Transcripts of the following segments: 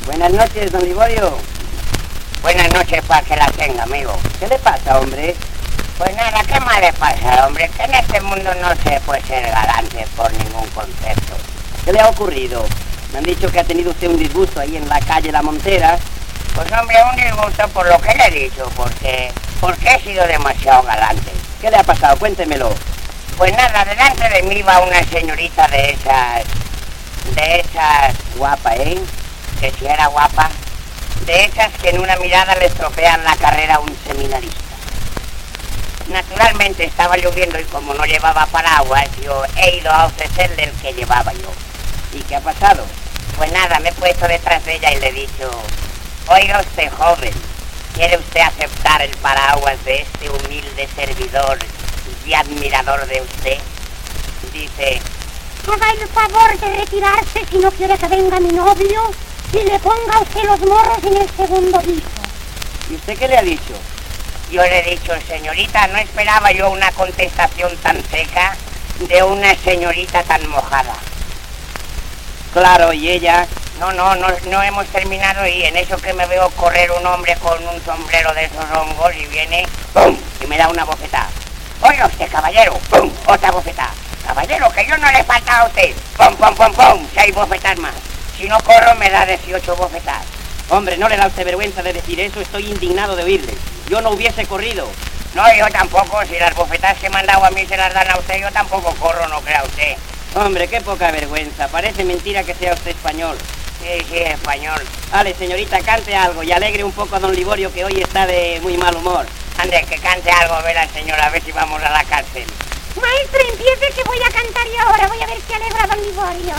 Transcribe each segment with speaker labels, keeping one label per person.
Speaker 1: Buenas noches, don Liborio.
Speaker 2: Buenas noches para que la tenga, amigo.
Speaker 1: ¿Qué le pasa, hombre?
Speaker 2: Pues nada, ¿qué más le pasa, hombre? Que en este mundo no se puede ser galante por ningún concepto.
Speaker 1: ¿Qué le ha ocurrido? Me han dicho que ha tenido usted un disgusto ahí en la calle La Montera.
Speaker 2: Pues hombre, un disgusto por lo que le he dicho, porque he sido demasiado galante.
Speaker 1: ¿Qué le ha pasado? Cuéntemelo.
Speaker 2: Pues nada, delante de mí va una señorita de esas...
Speaker 1: Guapa, ¿eh?
Speaker 2: Que si era guapa, de esas que en una mirada le estropean la carrera a un seminarista. Naturalmente estaba lloviendo y como no llevaba paraguas, yo he ido a ofrecerle el que llevaba yo.
Speaker 1: ¿Y qué ha pasado?
Speaker 2: Pues nada, me he puesto detrás de ella y le he dicho: oiga usted, joven, ¿quiere usted aceptar el paraguas de este humilde servidor y admirador de usted? Dice:
Speaker 3: haga el favor de retirarse si no quiere que venga mi novio y le ponga a usted los morros en el segundo piso.
Speaker 1: ¿Y usted qué le ha dicho?
Speaker 2: Yo le he dicho: señorita, no esperaba yo una contestación tan seca de una señorita tan mojada.
Speaker 1: Claro, ¿y ella?
Speaker 2: No hemos terminado y en eso que me veo correr un hombre con un sombrero de esos hongos y viene, ¡pum!, y me da una bofetada. Oiga usted, caballero, ¡pum!, otra bofetada. Caballero, que yo no le he faltado a usted. ¡Pum, pum, pum, pum! 6 bofetadas más. Si no corro me da 18 bofetadas.
Speaker 1: Hombre, ¿no le da usted vergüenza de decir eso? Estoy indignado de oírle. Yo no hubiese corrido.
Speaker 2: No, yo tampoco. Si las bofetadas que me han dado a mí se las dan a usted, yo tampoco corro, no crea usted.
Speaker 1: Hombre, qué poca vergüenza. Parece mentira que sea usted español.
Speaker 2: Sí, español.
Speaker 1: Vale, señorita, cante algo y alegre un poco a don Liborio, que hoy está de muy mal humor.
Speaker 2: Ande, que cante algo, ve la señora, a ver si vamos a la cárcel.
Speaker 3: Maestro, empiece que voy a cantar yo ahora. Voy a ver si alegra a don Liborio.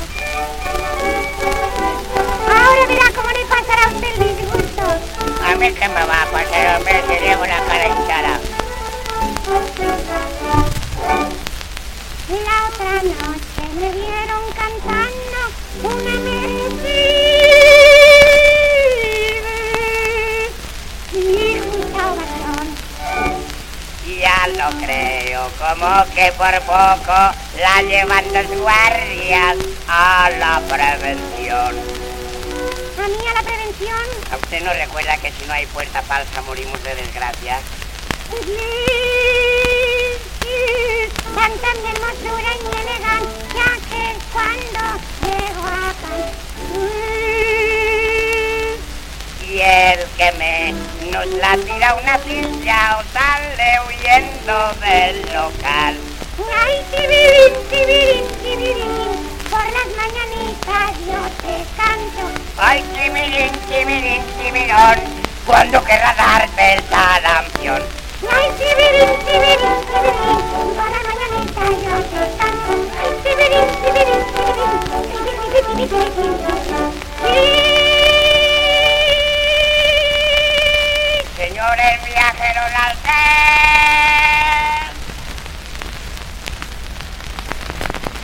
Speaker 3: Ahora verá cómo le pasará a usted el disgusto.
Speaker 2: A mí que me va a pasar, hombre, si llevo la cara hinchada.
Speaker 3: La otra noche me vieron cantando una mentira y justa oración.
Speaker 2: Ya lo creo, como que por poco la llevan los guardias a la prevención.
Speaker 3: ¿A mí a la prevención?
Speaker 2: ¿A usted no recuerda que si no hay puerta falsa morimos de desgracia?
Speaker 3: Tan de hermosura y elegancia que cuando llego a
Speaker 2: Y el que nos la tira una silla o sale huyendo del local.
Speaker 3: ¡ay, tibirín, tibirín, tibirín! Por las mañanitas yo te canto.
Speaker 2: ¡Ay, chimirín, chimirín, chimirón! ¿Cuándo querrá darte el sarampión?
Speaker 3: ¡ay, tibirín, tibirín, tibirín! Por las mañanitas yo te canto. ¡ay, tibirín, tibirín, tibirín!
Speaker 2: Señores viajeros al